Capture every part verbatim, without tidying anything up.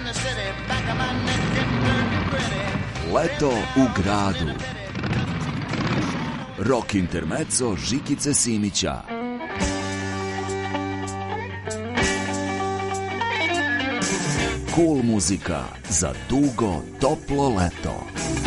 Leto u gradu. Rock intermezzo Žikice Simića. Cool muzika za dugo, toplo leto.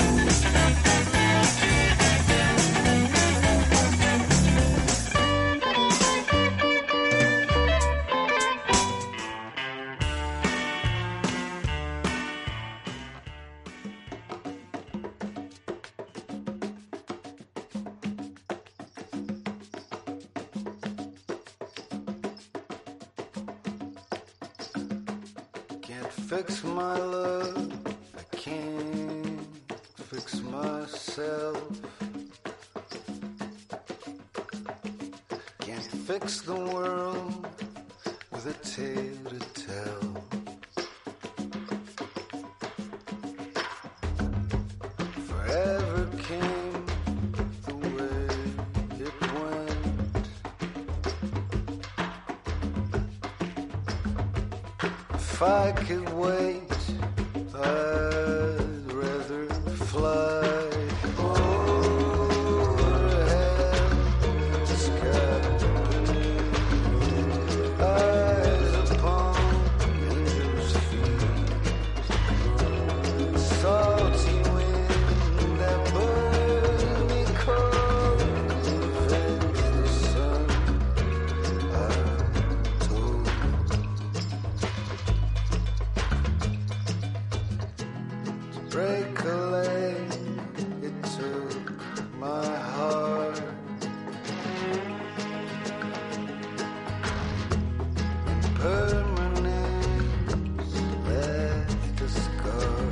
Fix my love, I can't fix myself. Can't fix the world with a tale to tell. Forever came the way it went. If I could wait, I'd rather fly overhead the sky, eyes upon angels' feet, salty wind that burns me cold, defends the sun. I told break a leg, it took my heart. Impermanence left a scar.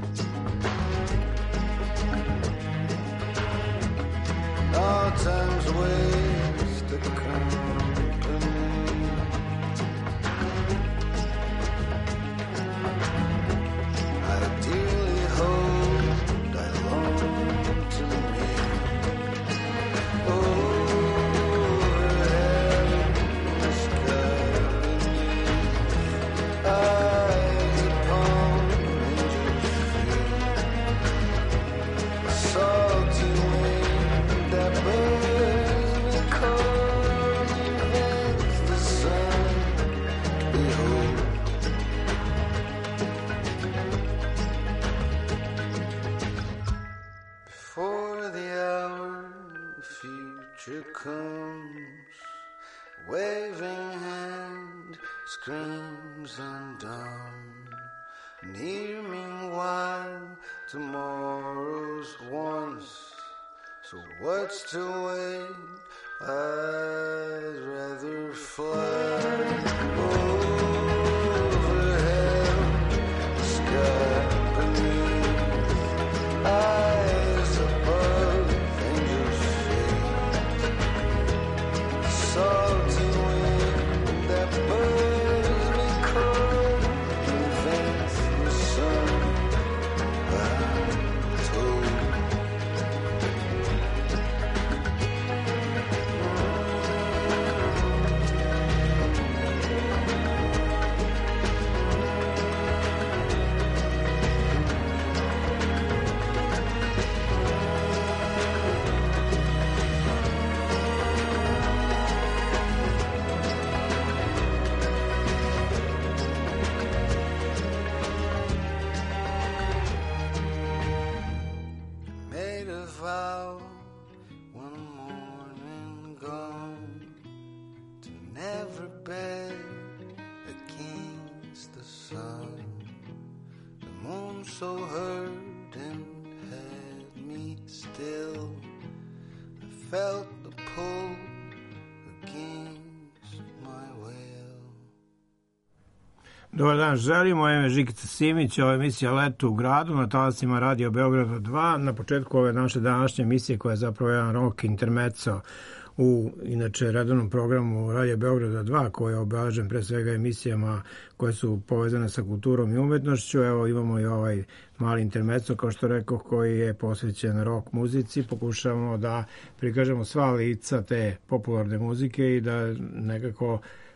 All times waste a company. Ideally hold, I long to me. Overhead the sky beneath, eyes upon angels' feet, a salty wind that burns me cold, defends the sun. Behold, before the hour the future comes, waving hand screams undone. And here meanwhile tomorrow's once, so what's to wait? I'd rather fly overhead the sky beneath, eyes above angels' feet, salty wind that burns me cold, invents the sun. I'm told made a vow one morning gone to never beg against the sun. The moon so hurt and had me still. I felt the pull against my will. Dobar dan, želim. Moje ime je Žikica Simić, ovo je emisija Leto u gradu na talasima Radio Beograda dva. Na početku ove naše današnje emisije, koja je zapravo jedan rock intermezzo u inače redovnom programu Radio Beograda dva, koji je obeležen pre svega emisijama koje su povezane sa kulturom i umetnošću. Evo imamo i ovaj mali intermezzo, kao što rekao, koji je posvećen rock muzici. Pokušavamo da prikažemo sva lica te popularne muzike i da nekako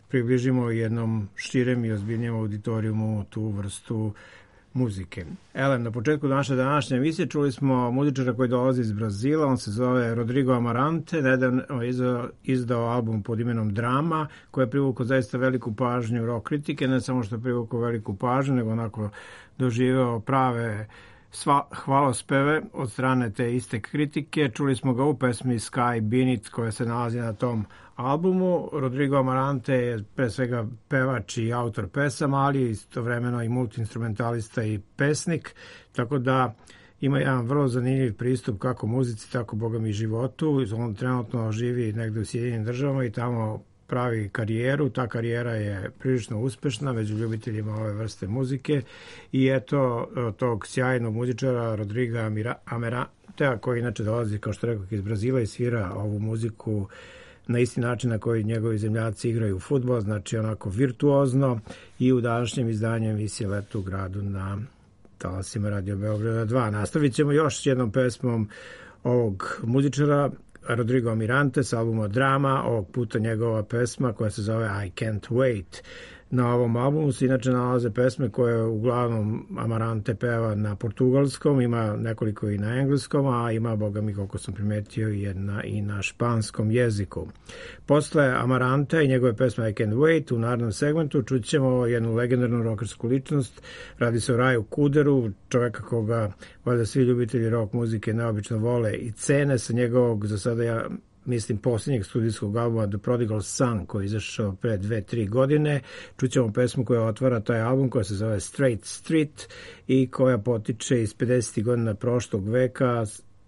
približimo jednom širem i ozbiljnijem auditorijumu tu vrstu muzike. Elem, na početku naše današnje emisije čuli smo muzičara koji dolazi iz Brazila, on se zove Rodrigo Amarante, nedavno je izdao, izdao album pod imenom Drama, koji je privukao zaista veliku pažnju rock kritike, ne samo što je privukao veliku pažnju, nego onako doživeo prave sva, hvalospeve od strane te iste kritike. Čuli smo ga u pesmi Sky Beneath koja se nalazi na tom albumu. Rodrigo Amarante je pre svega pevač i autor pesama, ali istovremeno i multiinstrumentalista i pesnik, tako da ima jedan vrlo zanimljiv pristup kako muzici, tako bogami i životu. On trenutno živi negde u Sjedinjenim državama i tamo pravi karijeru. Ta karijera je prilično uspešna među ljubiteljima ove vrste muzike i eto tog sjajnog muzičara Rodriga Amarante, koji inače dolazi, kao što rekao, iz Brazila i svira ovu muziku na isti način na koji njegovi zemljaci igraju fudbal, znači onako virtuozno, i u današnjem izdanju emisije Leto u gradu na talasima Radio Beograda dva. Nastavit ćemo još jednom pesmom ovog muzičara Rodrigo Amarante s albuma Drama, ovog puta njegova pesma koja se zove I Can't Wait. Na ovom albumu se inače nalaze pesme koje uglavnom Amarante peva na portugalskom, ima nekoliko i na engleskom, a ima, boga mi, koliko sam primetio, jedna i na španskom jeziku. Posle Amarante i njegove pesme I Can't Wait u narednom segmentu čućemo jednu legendarnu rockersku ličnost. Radi se o Raju Kuderu, čoveka koga valjda svi ljubitelji rock muzike neobično vole i cene, sa njegovog, za sada ja mislim, posljednjeg studijskog albuma The Prodigal Son, koji je izašao pre dve, tri godine. Čućemo pesmu koja otvara taj album, koja se zove Straight Street i koja potiče iz pedesetih godina prošlog veka.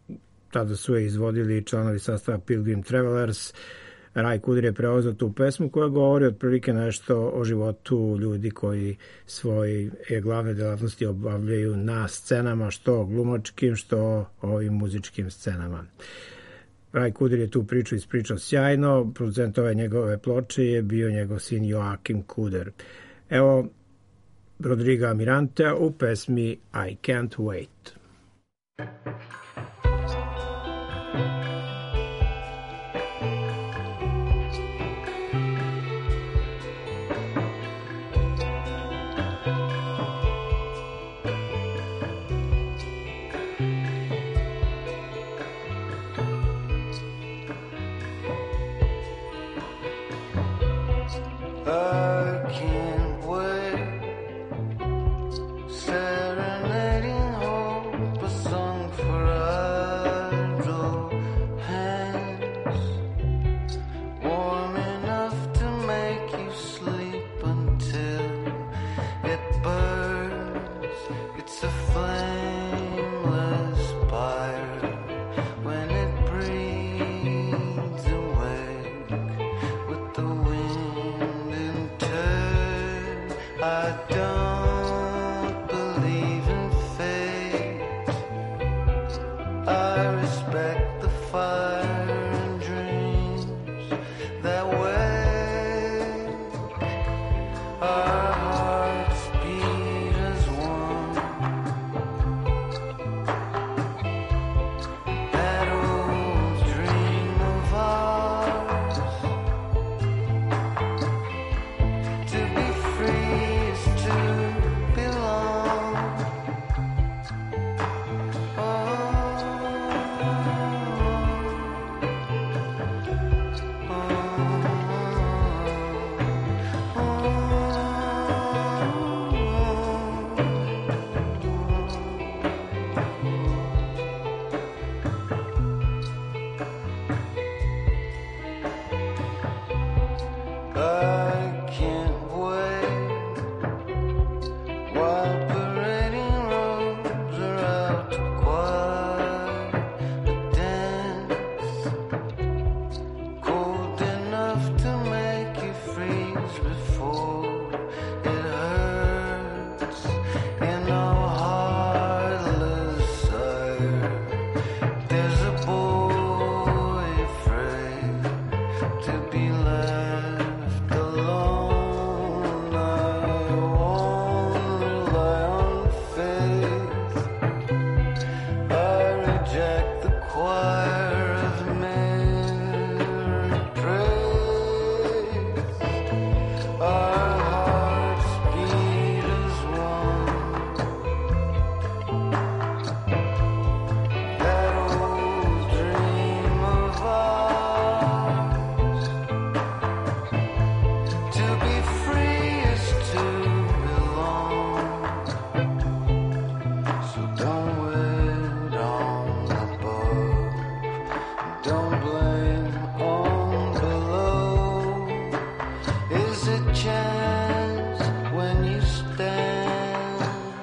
Tada su je izvodili članovi sastava Pilgrim Travelers. Raj Kuder je preuzeo tu pesmu koja govori otprilike nešto o životu ljudi koji svoje glavne delatnosti obavljaju na scenama, što glumačkim, što ovim muzičkim scenama. Raj Kuder je tu priču ispričao sjajno, producent ove njegove ploče je bio njegov sin Joakim Kuder. Evo Rodriga Amarante u pesmi I Can't Wait. I can't wait, serenading hope, a song for idle hands, warm enough to make you sleep until it burns. It's a flameless fire when it breathes awake with the wind. I don't believe in fate. I respect the fire and dreams that wake. Our hearts beat as one. That old dream of ours to be free. Oh, don't blame on below. Is it chance when you stand?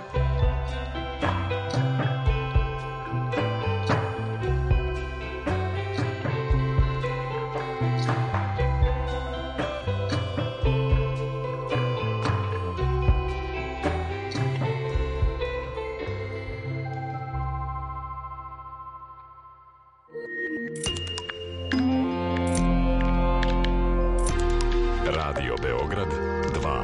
Radio Beograd dva.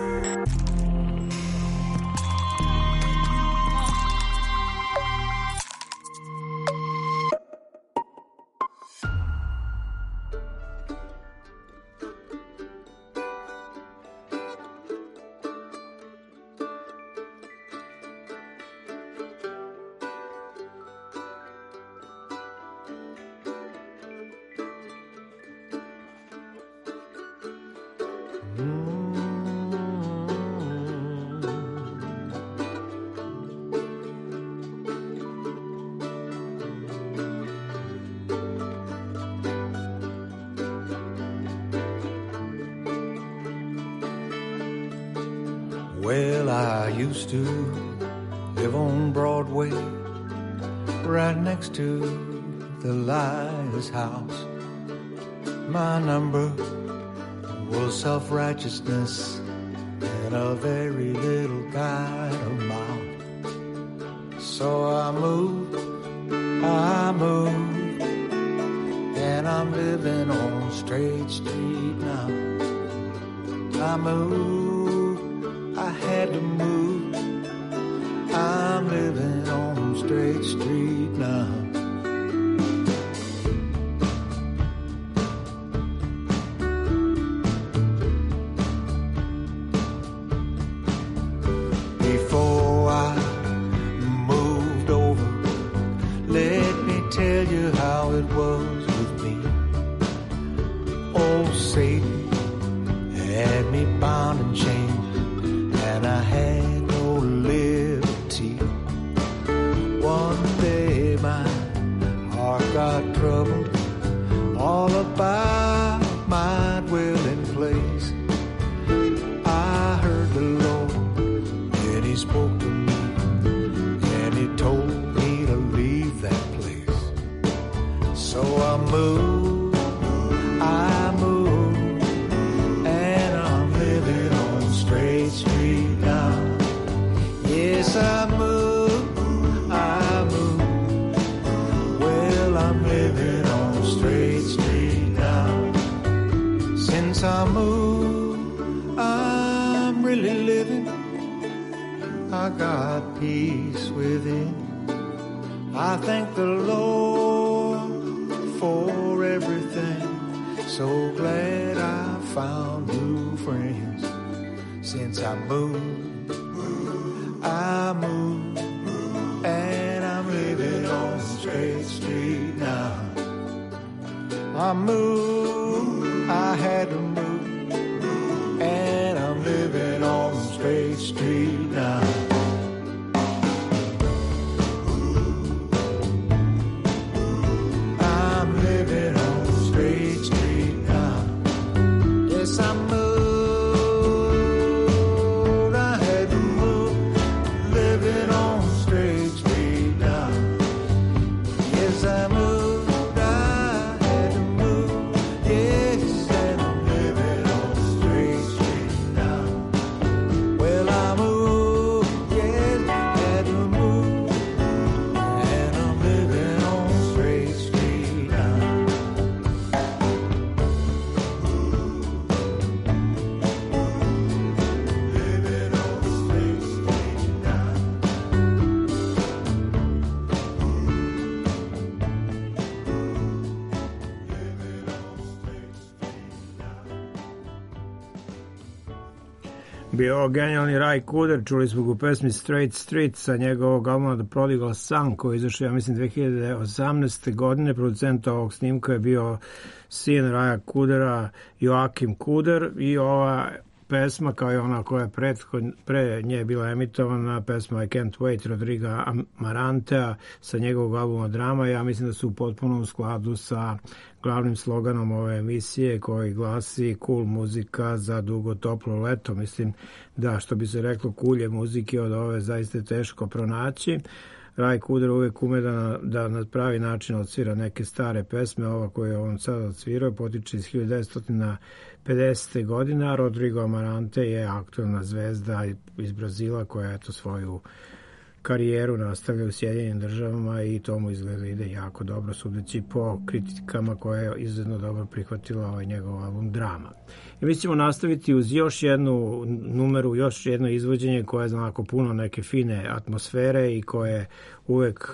Well, I used to live on Broadway, right next to the Liar's House. My number was self-righteousness and a very little kind of mouth. So I moved, I moved, and I'm living on Straight Street now. I moved, I had to move, I'm living on Straight Street now. Before I moved over, let me tell you how it was with me. Old Satan had me bound and chained, and I had no liberty. One day my heart got troubled, all about my dwelling place. I heard the Lord, and He spoke to me, and He told me to leave that place. So I moved, I moved, and I'm living on Straight Street now. Yes, I moved, I moved. Well, I'm living on Straight Street now. Since I moved, I'm really living. I got peace within. I thank the Lord for everything. So glad I found new friends. Since I moved, I moved, and I'm living on Straight Street now. I moved, I had to move, and I'm living on Straight Street now. I'm living on Straight Street now. Yes, I'm bio genijalni Ry Cooder, čuli smo ga u pesmi Straight Street sa njegovog albuma The Prodigal Son, koji je izašao, ja mislim, dve hiljade osamnaeste. godine. Producent ovog snimka je bio sin Rya Coodera, Joakim Cooder, i ova pesma kao i ona koja je prethod, pre nje bila emitovana, pesma I Can't Wait Rodriga Amarantea sa njegovog albuma Drama. Ja mislim da su potpuno u skladu sa glavnim sloganom ove emisije koji glasi cool muzika za dugo toplo leto. Mislim da, što bi se reklo, kulje muzike od ove zaista teško pronaći. Raj Kuder uvek ume da, da na pravi način odsvira neke stare pesme. Ova koju je on sada odsvirao potiče iz hiljadu devetsto pedesete. godina. Rodrigo Amarante je aktuelna zvezda iz Brazila koja je to svoju karijeru nastavlja u Sjedinjenim državama i to mu izgleda ide jako dobro, sudeći po kritikama koje je izuzetno dobro prihvatila ovaj njegov album Drama. I mi ćemo nastaviti uz još jednu numeru, još jedno izvođenje koje je znako puno neke fine atmosfere i koje uvek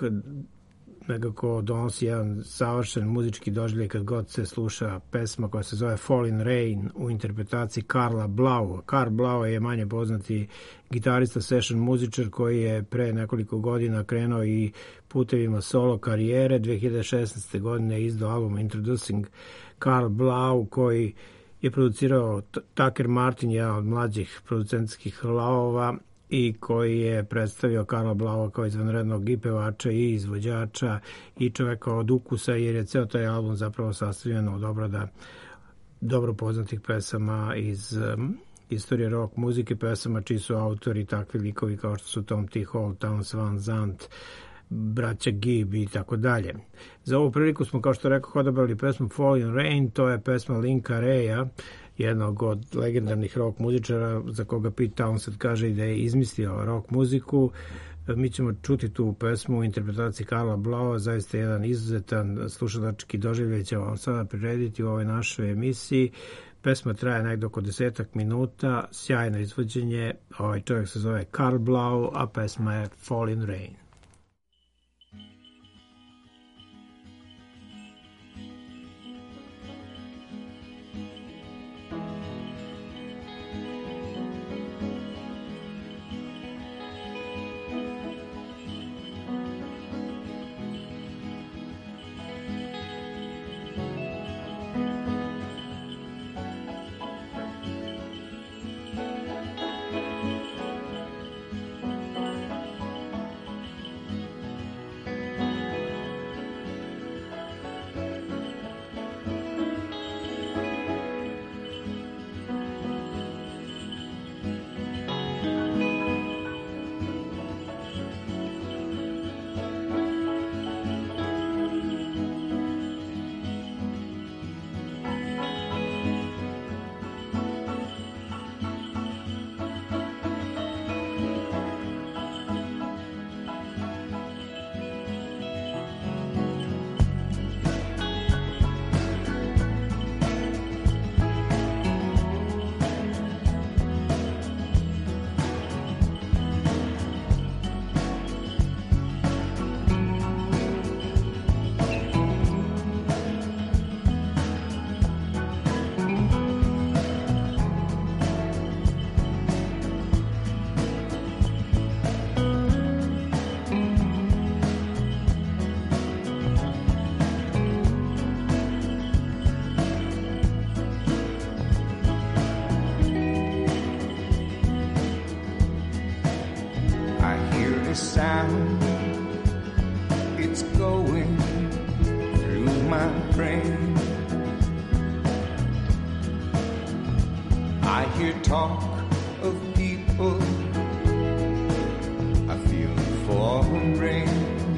nekako donosi jedan savršen muzički doživljaj kad god se sluša pesma koja se zove Falling Rain u interpretaciji Karla Blau. Karl Blau je manje poznati gitarista, session muzičar koji je pre nekoliko godina krenuo i putevima solo karijere. dve hiljade šesnaeste. godine izdao album Introducing Karl Blau koji je producirao Tucker Martin, jedan od mlađih producentskih lavova, i koji je predstavio Karla Blaua kao izvanrednog i pevača i izvođača i čoveka od ukusa, jer je ceo taj album zapravo sastavljen od obrada dobro poznatih pesama iz um, istorije rock muzike, pesama čiji su autori takvi likovi kao što su Tom T. Hall, Townes Van Zandt, braća Gibb i tako dalje. Za ovu priliku smo, kao što rekao, odabrali pesmu Falling Rain. To je pesma Linka Raya, jednog od legendarnih rock muzičara za koga Pete Townshend kaže i da je izmislio rock muziku. Mi ćemo čuti tu pesmu u interpretaciji Karla Blaua, zaista jedan izuzetan slušalački doživljaj će vam sada prirediti u ovoj našoj emisiji. Pesma traje negdje oko desetak minuta, sjajno izvođenje, ovaj čovjek se zove Karl Blau, a pesma je Falling Rain. Sound, it's going through my brain. I hear talk of people, I feel the falling rain.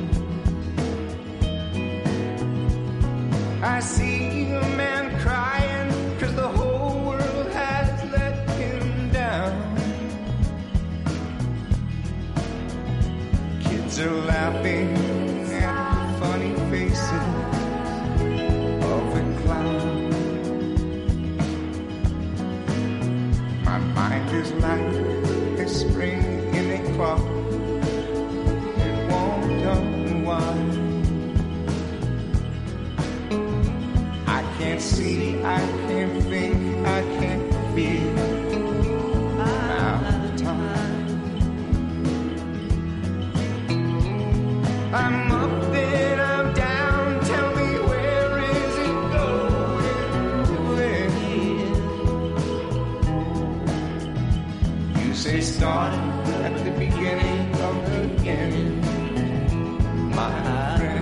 I see a man crying 'cause the whole world has let him down. Are laughing at the funny faces of the clown. My mind is like a spring in a clock, it won't unwind. I can't see, I can't think, I can't feel. I'm up, then I'm down. Tell me, where is it going? Where? started at the beginning of the beginning, my friend.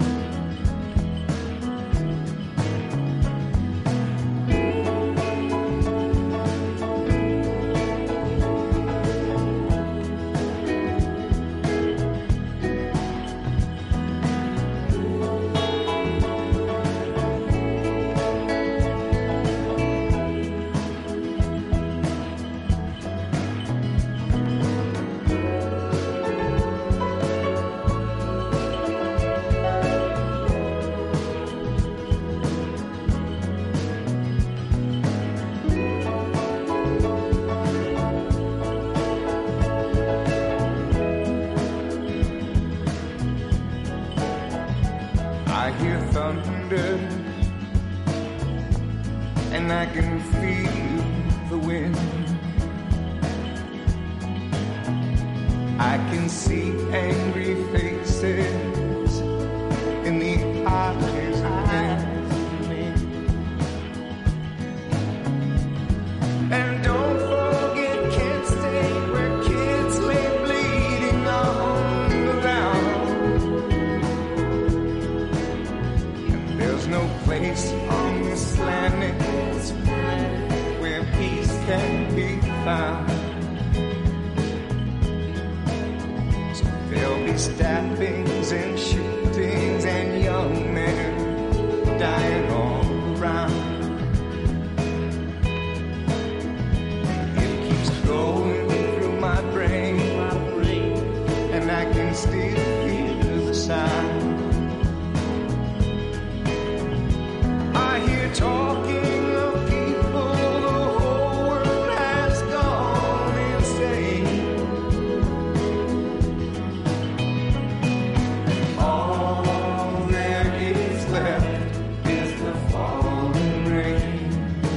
I hear thunder, and I can feel the wind. I can see angry faces in the eyes of men. And don't forget Kent State, where kids lay bleeding on the ground. There's no place on this planet where peace can be found. So there'll be stabbings and shootings and young men dying all around. It keeps going through my brain, and I can still hear the sound. Talking of people, the whole world has gone insane. All there is left is the falling rain.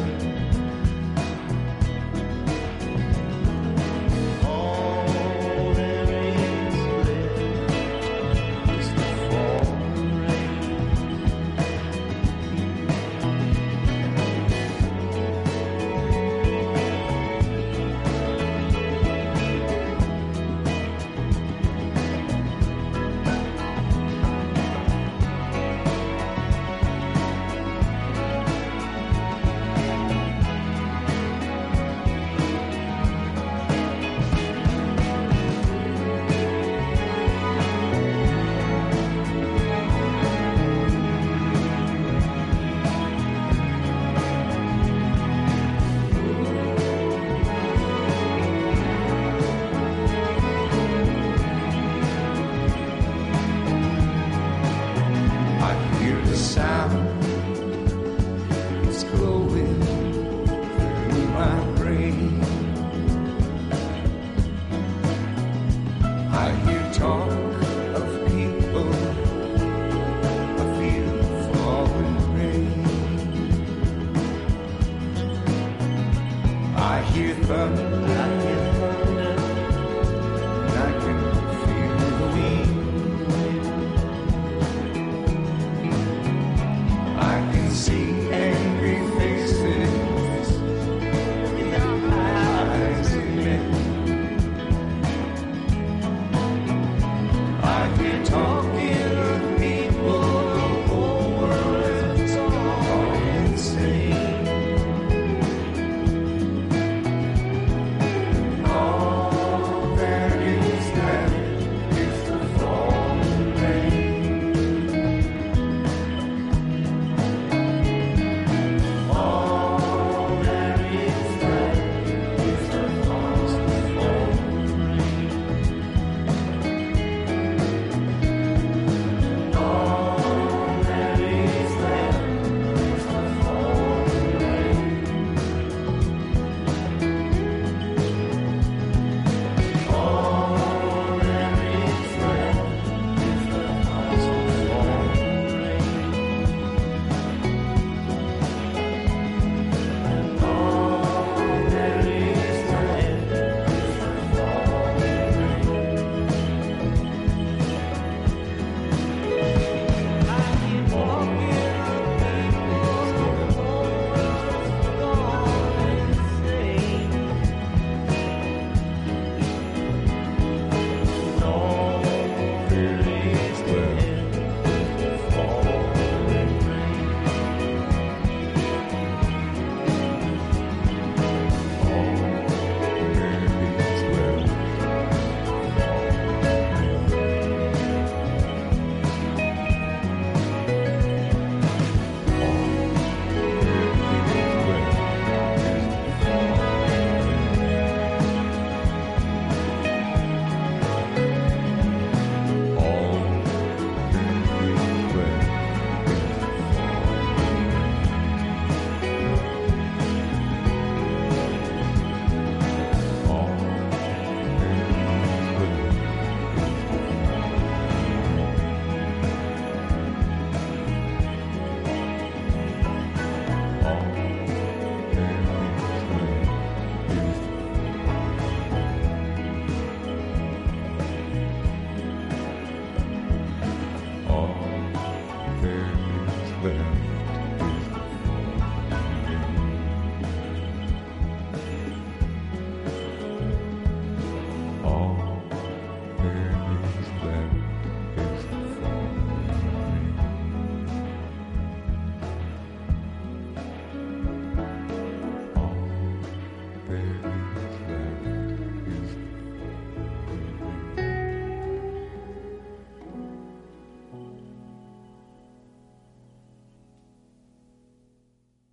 All there is left is the falling rain.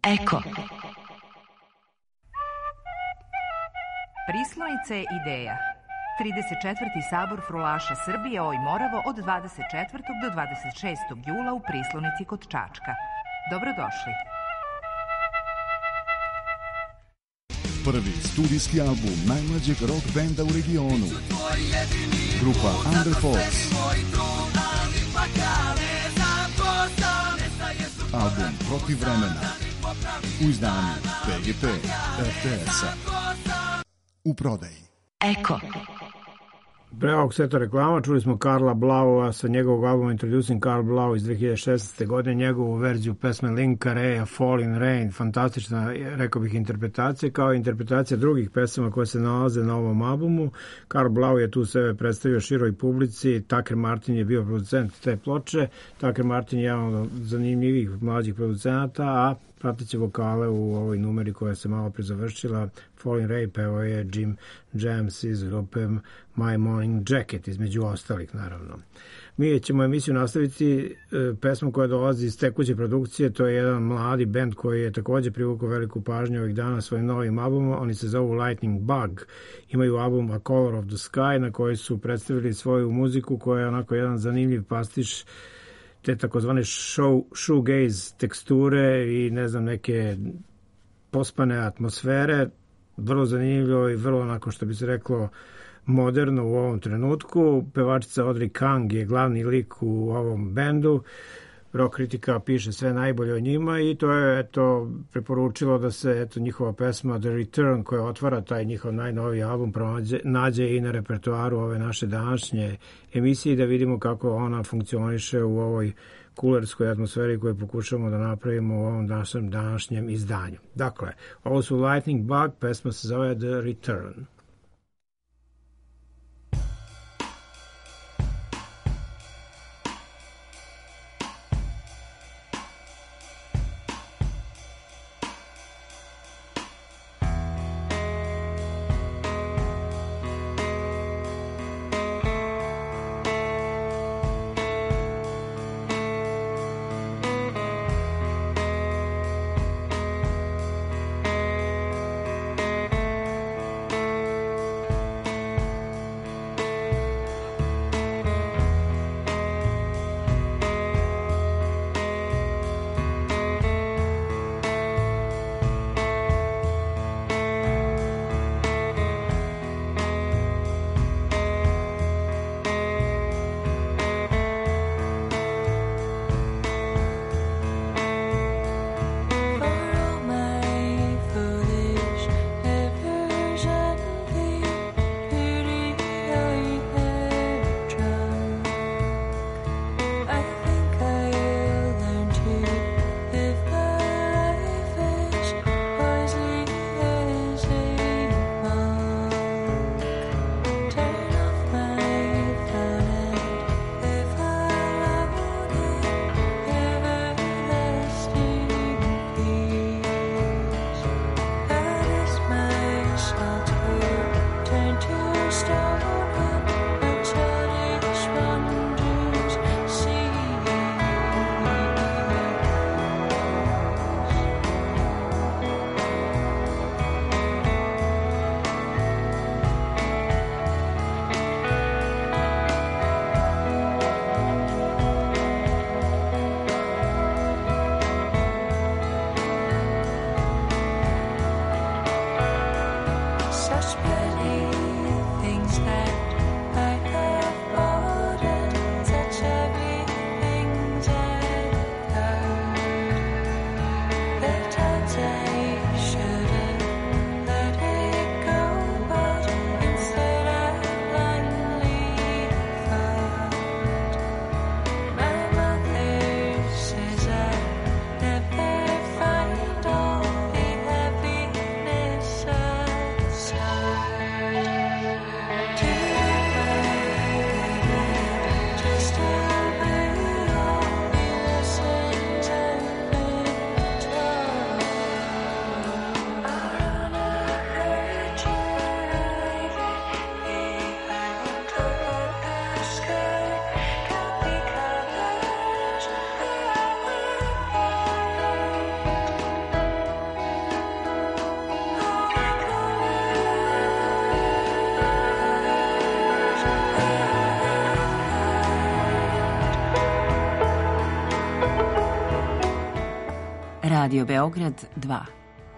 Eko. Prislonica je ideja. trideset četvrti sabor frulaša Srbije Oj Moravo od dvadeset četvrtog do dvadeset šestog jula u Prislonici kod Čačka. Dobrodošli. Prvi studijski album najmlađeg rock benda u regionu. Grupa Under Force. Album Protiv vremena. U izdanju P G P R T S-a. U prodaji. Eko. Pre ovog seta reklama čuli smo Karla Blaua sa njegovog albuma Introducing Karl Blau iz dve hiljade šesnaeste. godine, njegovu verziju pesme Linka Reja, Falling Rain, fantastična, rekao bih, interpretacija, kao i interpretacija drugih pesama koje se nalaze na ovom albumu. Karl Blau je tu sebe predstavio široj publici, Tucker Martin je bio producent te ploče, Tucker Martin je jedan od zanimljivih mlađih producenata, a prateće vokale u ovoj numeri koja se malo prezavršila, Falling Rain, pevao je Jim James iz grupe My Morning Jacket, između ostalih, naravno. Mi ćemo emisiju nastaviti e, pesmom koja dolazi iz tekuće produkcije. To je jedan mladi bend koji je takođe privukao veliku pažnju ovih dana svojim novim albumom. Oni se zovu Lightning Bug. Imaju album A Color of the Sky na koji su predstavili svoju muziku koja je onako jedan zanimljiv pastiš te takozvane show, shoegaze teksture i ne znam, neke pospane atmosfere. Vrlo zanimljivo i vrlo, onako što bi se reklo, moderno u ovom trenutku. Pevačica Audrey Kang je glavni lik u ovom bendu. Rock kritika piše sve najbolje o njima i to je eto preporučilo da se eto njihova pesma The Return, koja otvara taj njihov najnoviji album, pronađe, nađe i na repertoaru ove naše današnje emisije, da vidimo kako ona funkcioniše u ovoj kulerskoj atmosferi koju pokušamo da napravimo u ovom našem današnjem izdanju. Dakle, ovo su Lightning Bug, pesma se zove The Return. Thank Radio Beograd dva.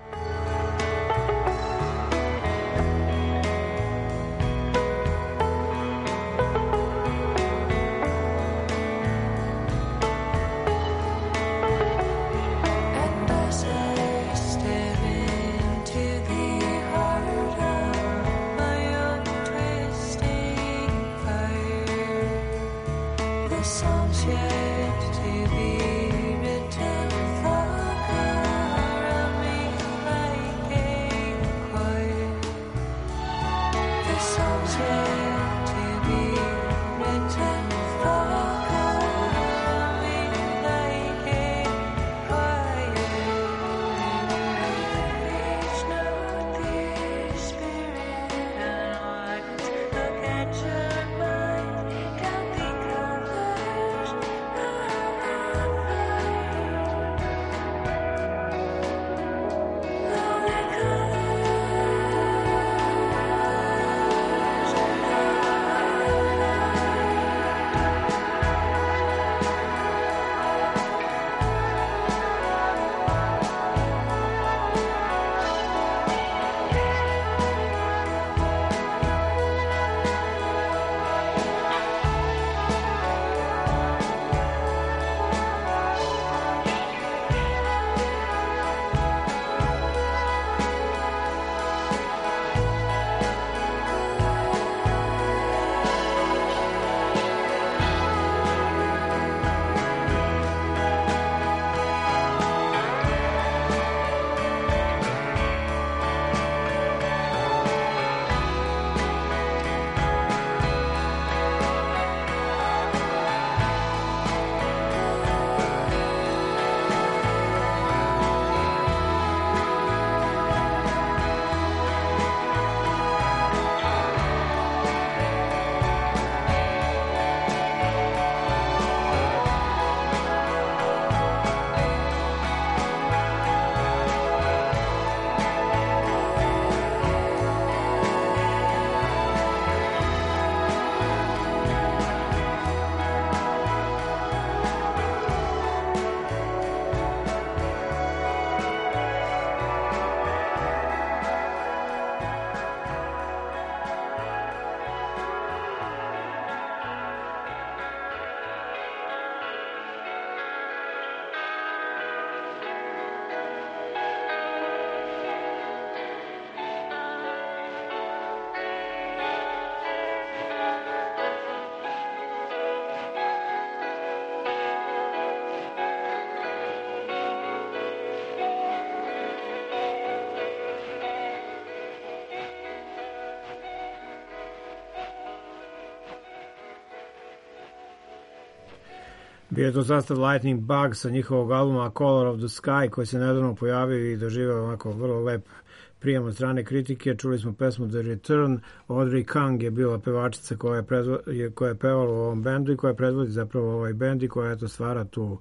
Bio je to sastav Lightning Bug sa njihovog albuma Color of the Sky, koji se nedavno pojavio i doživio onako vrlo lep prijem od strane kritike. Čuli smo pesmu The Return. Audrey Kang je bila pevačica koja je, predvo, koja je pevala u ovom bendu i koja predvodi zapravo ovaj bend i koja eto stvara tu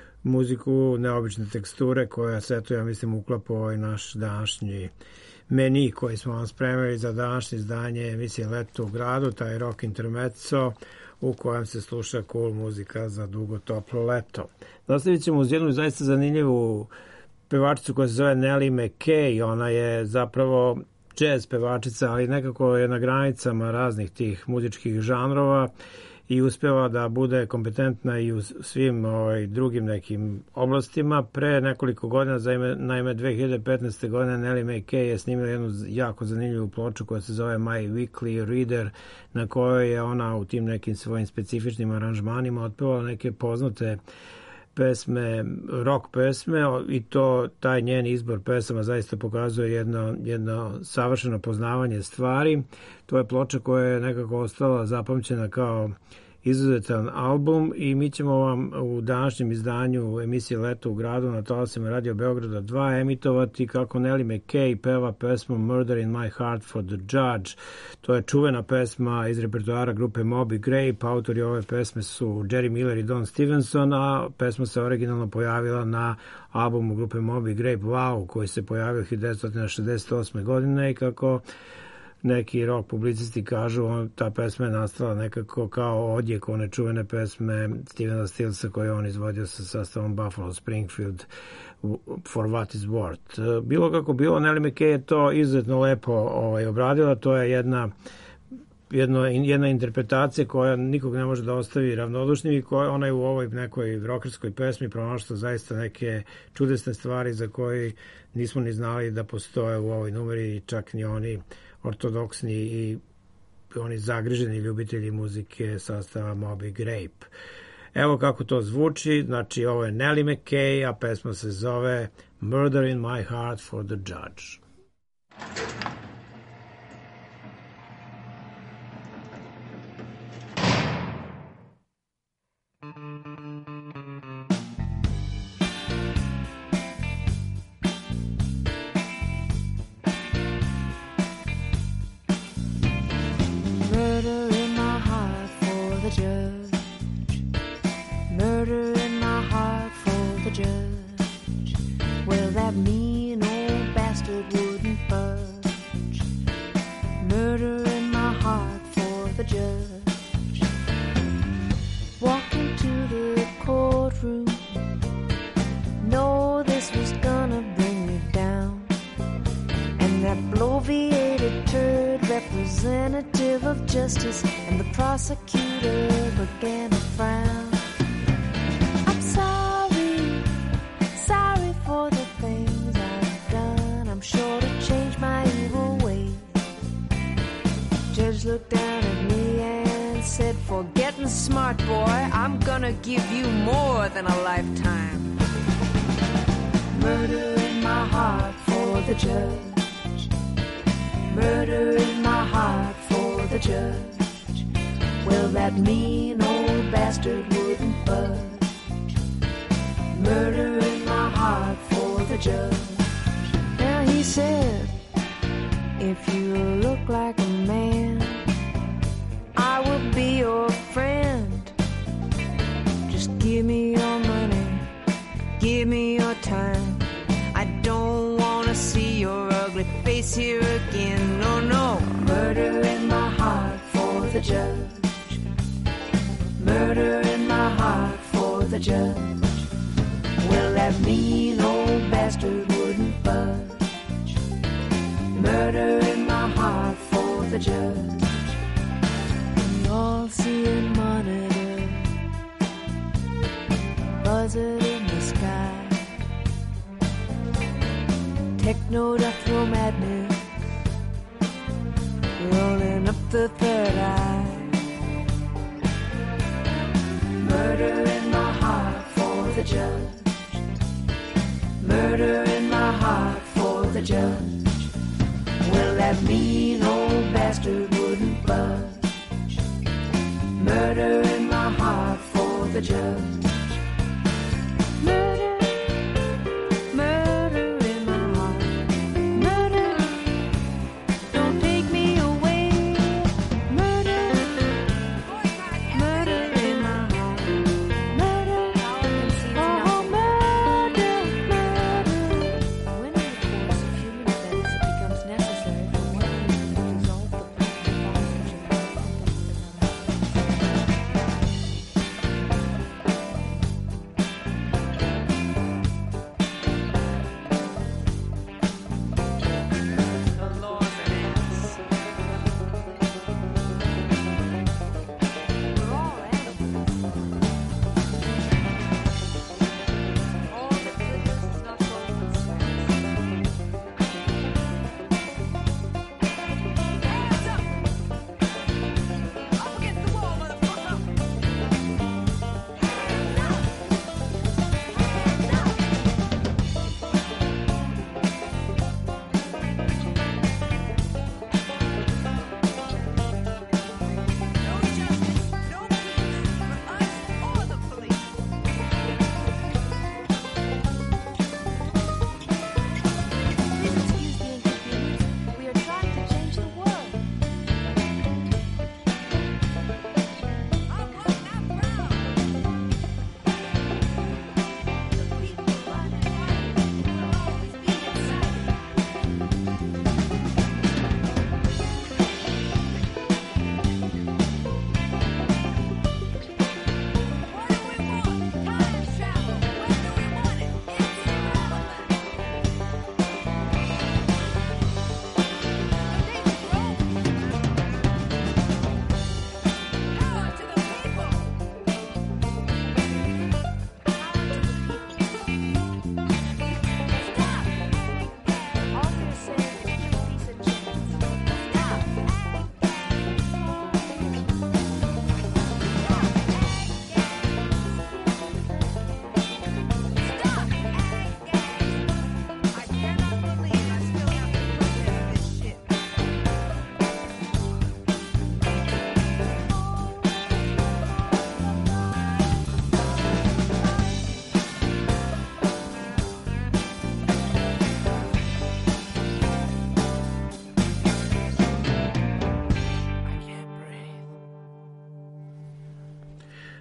muziku neobične teksture koja se eto ja mislim uklapa ovaj naš današnji meni koji smo vam spremili za današnje izdanje emisije Leto u gradu, taj rock intermezzo u kojem se sluša cool muzika za dugo toplo leto. Nastavit ćemo uz jednu zaista zanimljivu pevačicu koja se zove Nellie McKay. Ona je zapravo jazz pevačica, ali nekako je na granicama raznih tih muzičkih žanrova i uspjeva da bude kompetentna i u svim ovaj, drugim nekim oblastima. Pre nekoliko godina, naime dve hiljade petnaeste. godine, Nellie McKay je snimila jednu jako zanimljivu ploču koja se zove My Weekly Reader, na kojoj je ona u tim nekim svojim specifičnim aranžmanima otpevala neke poznate pesme, rock pesme i to taj njen izbor pesama zaista pokazuje jedno, jedno savršeno poznavanje stvari. To je ploča koja je nekako ostala zapamćena kao izuzetan album i mi ćemo vam u današnjem izdanju emisije Leto u gradu na talasima Radio Beograda dva emitovati kako Nellie McKay peva pesmu Murder in My Heart for the Judge. To je čuvena pesma iz repertoara grupe Moby Grape. Autori ove pesme su Jerry Miller i Don Stevenson, a pesma se originalno pojavila na albumu grupe Moby Grape Wow, koji se pojavio hiljadu devetsto šezdeset osme. godine i kako neki rock publicisti kažu, on, ta pesma je nastala nekako kao odjek one čuvene pesme Stevena Stillsa koje on izvodio sa sastavom Buffalo Springfield For What Is Worth. Bilo kako bilo, Nellie McKay je to izuzetno lepo ovaj, obradila, to je jedna Jedno, jedna interpretacija koja nikog ne može da ostavi ravnodušnim i koja ona je u ovoj nekoj rokerskoj pesmi pronašla zaista neke čudesne stvari za koje nismo ni znali da postoje u ovoj numeri, čak ni oni ortodoksni i oni zagriženi ljubitelji muzike sastava Moby Grape. Evo kako to zvuči, znači ovo je Nellie McKay, a pesma se zove Murder in My Heart for the Judge.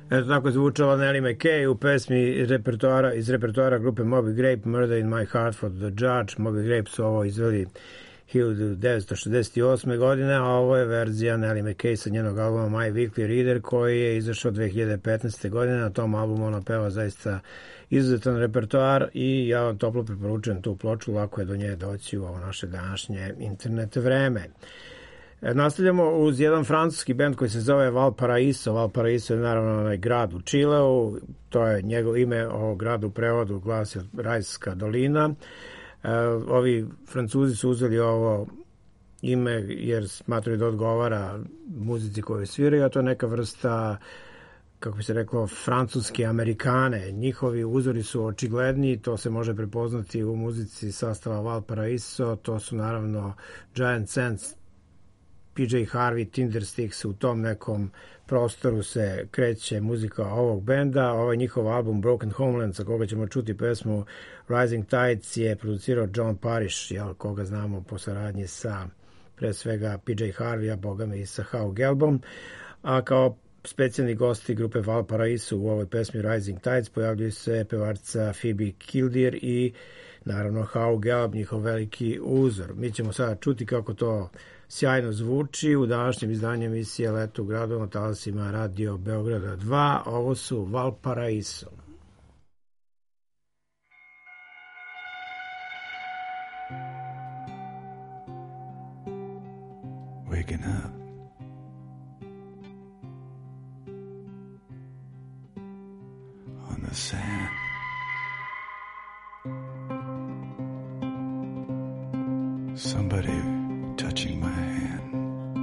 Eto tako je zvučala Nellie McKay u pesmi repertoara, iz repertoara grupe Moby Grape, Murder in My Heart for the Judge. Moby Grape su ovo izveli hiljadu devetsto šezdeset osme. godine, a ovo je verzija Nellie McKay sa njenog albuma My Weekly Reader, koji je izašao dve hiljade petnaeste. godine. Na tom albumu ona peva zaista izuzetan repertoar i ja vam toplo preporučujem tu ploču, lako je do nje doći u ovo naše današnje internet vreme. Nastavljamo uz jedan francuski bend koji se zove Valparaiso. Valparaiso je naravno onaj grad u Čileu, to je njegov ime, ovog grada u prevodu glasi Rajska dolina. Ovi Francuzi su uzeli ovo ime jer smatraju da odgovara muzici koju sviraju, a to je neka vrsta, kako bi se reklo, francuske Amerikane. Njihovi uzori su očigledni, to se može prepoznati u muzici sastava Valparaiso, to su naravno Giant Sands, P J Harvey, Tindersticks, u tom nekom prostoru se kreće muzika ovog benda. Ovaj njihov album Broken Homeland, sa koga ćemo čuti pesmu Rising Tides, je producirao John Parrish, jel, koga znamo po saradnji sa pre svega P J Harvey, a boga mi i sa Hau Gelbom, a kao specijalni gosti grupe Valparaiso u ovoj pesmi Rising Tides pojavljuju se pevačica Phoebe Kildare i naravno Hau Gelb, njihov veliki uzor. Mi ćemo sada čuti kako to sjajno zvuči u današnjem izdanju emisije Leto u gradu na talasima Radio Beograda dva. Ovo su Valparaiso. Waking up, on the sand, somebody touching my hand.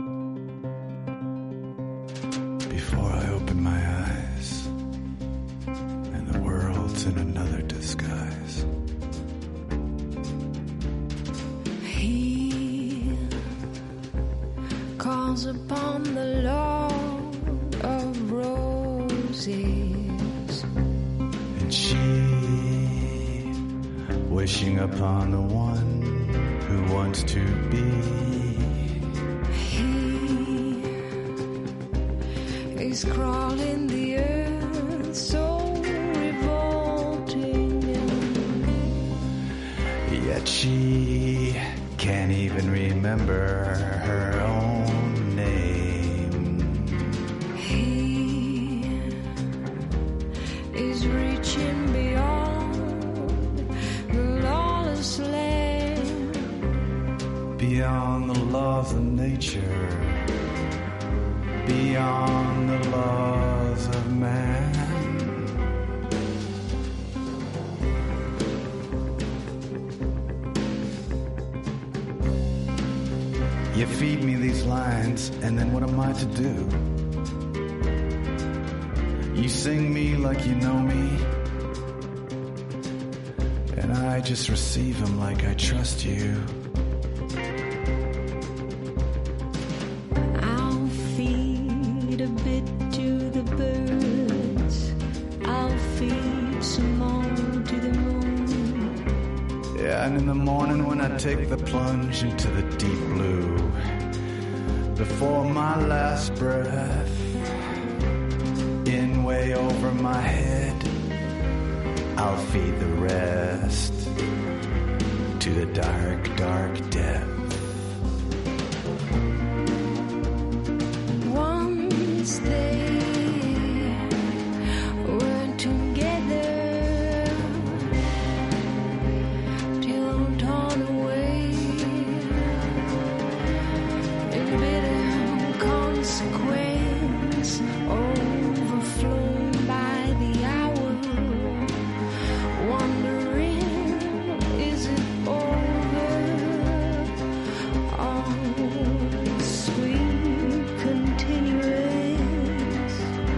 Before I open my eyes, and the world's in another disguise. He calls upon the Lord of Roses, and she wishing upon the one who wants to be. He is crawling the earth, so revolting, yet she can't even remember her own name. He is reaching beyond the lawless land, beyond the laws of nature, beyond the laws of man. You feed me these lines, and then what am I to do? You sing me like you know me, and I just receive them like I trust you. I'll feed a bit to the birds, I'll feed some more to the moon. Yeah, and in the morning when I take the plunge into the deep blue, before my last breath, in way over my head, I'll feed the rest to the dark, dark depth. Once they were together till torn away in bitter consequence, overflown by the hour, wondering, is it over? All sweet continuance.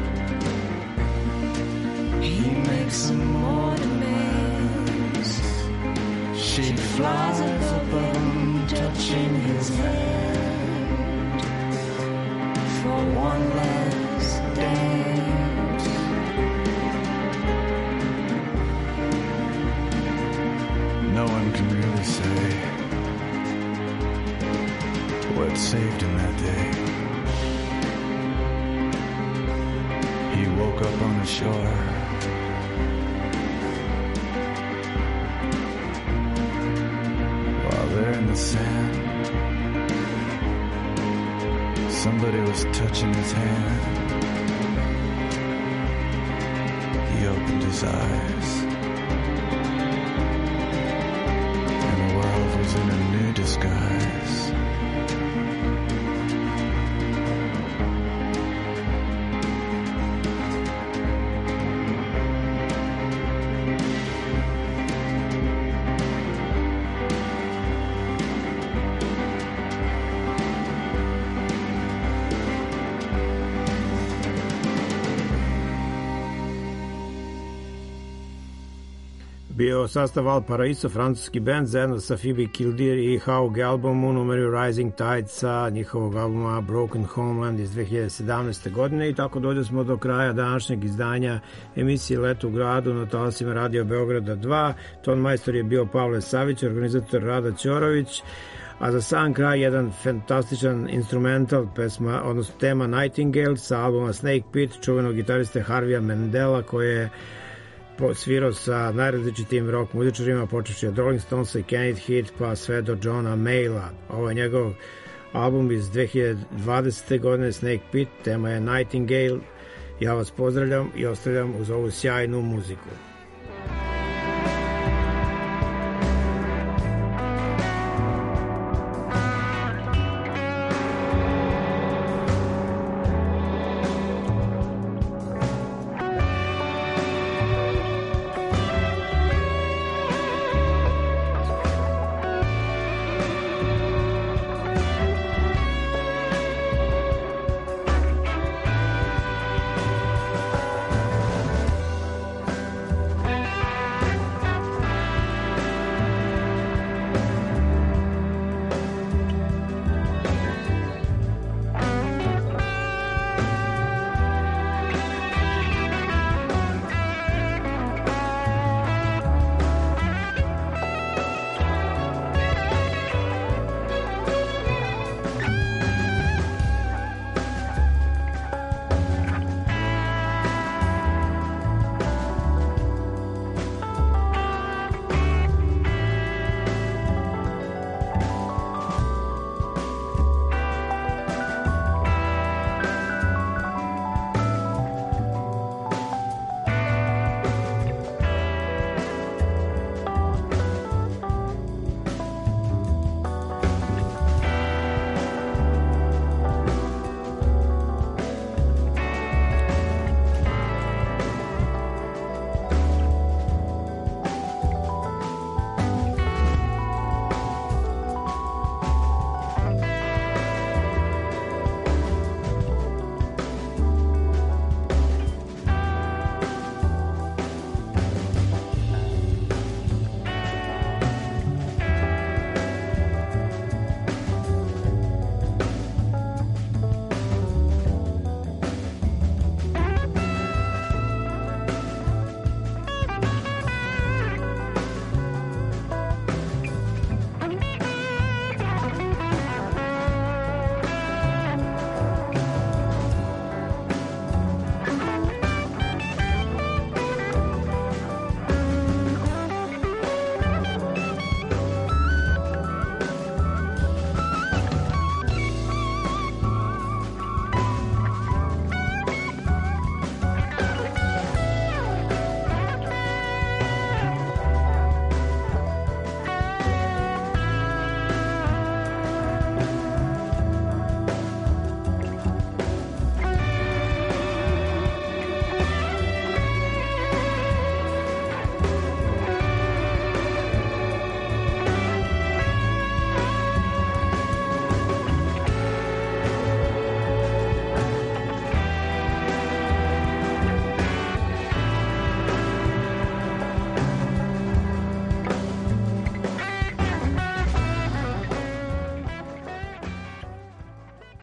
He makes some more demands. She flies above him, touching his hand for one last dance. No one can really say what saved him that day. He woke woke up on the shore. While they're in the sand, somebody was touching his hand. He opened his eyes, and the world was in a new disguise. Bio sastav Valparaiso, francuski band, zajedno sa Phoebe Kildare i Haug albumu numeru Rising Tide sa njihovog albuma Broken Homeland iz dve hiljade sedamnaeste. godine i tako dođe smo do kraja današnjeg izdanja emisije Leto u gradu na talasima Radio Beograda dva. Ton majstor je bio Pavle Savić, organizator Rada Ćorović, a za sam kraj jedan fantastičan instrumental pesma, odnosno tema Nightingale sa albuma Snake Pit, čuvenog gitariste Harvija Mendela, koje je svirao sa najrazličitim rock muzičarima, počevši od Rolling Stonesa i Kenneth Heat pa sve do Johna Mayla. Ovo je njegov album iz dve hiljade dvadesete. godine, Snake Pit, tema je Nightingale. Ja vas pozdravljam i ostavljam uz ovu sjajnu muziku.